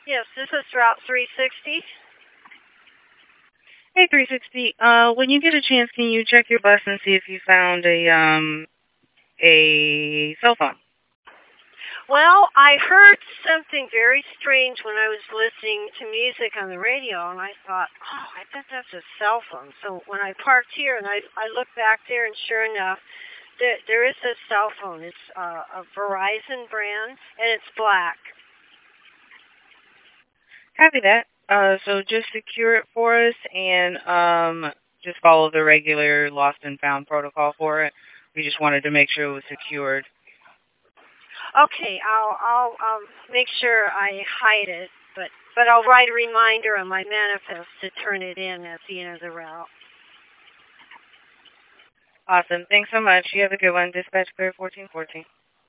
Yes, this is Route 360. Hey, 360. When you get a chance, can you check your bus and see if you found a cell phone? Well, I heard something very strange when I was listening to music on the radio, and I thought, oh, I bet that's a cell phone. So when I parked here and I looked back there, and sure enough, there is a cell phone. It's a Verizon brand, and it's black. Copy that. So just secure it for us and just follow the regular lost and found protocol for it. We just wanted to make sure it was secured. Okay, I'll make sure I hide it, but I'll write a reminder on my manifest to turn it in at the end of the route. Awesome. Thanks so much. You have a good one. Dispatch clear 1414.